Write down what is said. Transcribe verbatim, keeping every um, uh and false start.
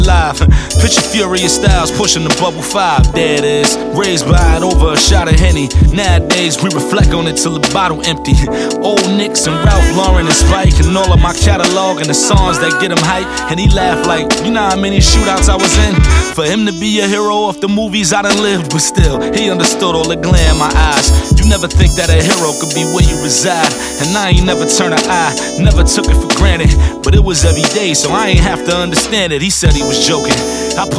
live. Picture Furious Styles pushing the bubble five. There it is, raised by it over a shot of Henny. Nowadays we reflect on it till the bottle empty. Old Nicks and Ralph Lauren and Spike and all of my catalog and the songs that get him hype. And he laughed like, you know how many shootouts I was in? For him to be a hero of the movies I done lived. But still, he understood all the glare in my eyes. You never think that a hero could be where you reside. And I ain't never turned an eye, never took it for granted. But it was every day, so I ain't have to understand it. He said he was joking. I put